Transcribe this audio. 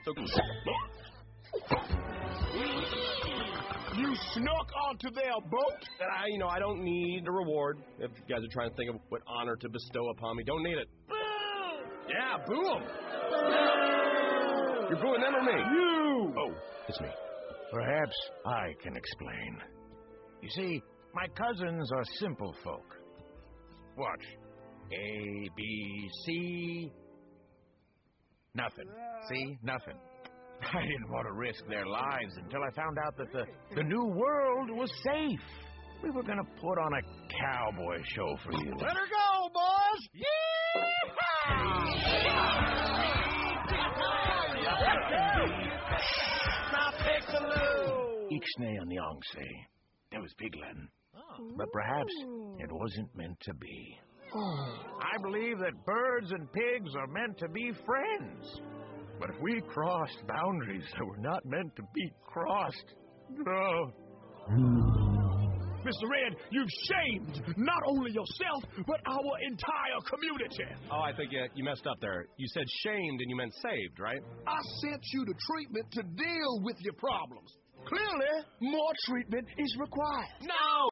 So... You snuck onto their boat? I don't need a reward. If you guys are trying to think of what honor to bestow upon me, don't need it. Yeah, boo them. You're booing them or me? You! Oh, it's me. Perhaps I can explain. You see, my cousins are simple folk. Watch. A, B, C. Nothing. See? Nothing. I didn't want to risk their lives until I found out that the new world was safe. We were going to put on a cowboy show for you. Let her go, boys! Ixnay on the Yongse. That was Pigland. But perhaps it wasn't meant to be. I believe that birds and pigs are meant to be friends. But if we crossed boundaries that were not meant to be crossed, no. Mr. Red, you've shamed not only yourself, but our entire community. Oh, I think you messed up there. You said shamed and you meant saved, right? I sent you the treatment to deal with your problems. Clearly, more treatment is required. No!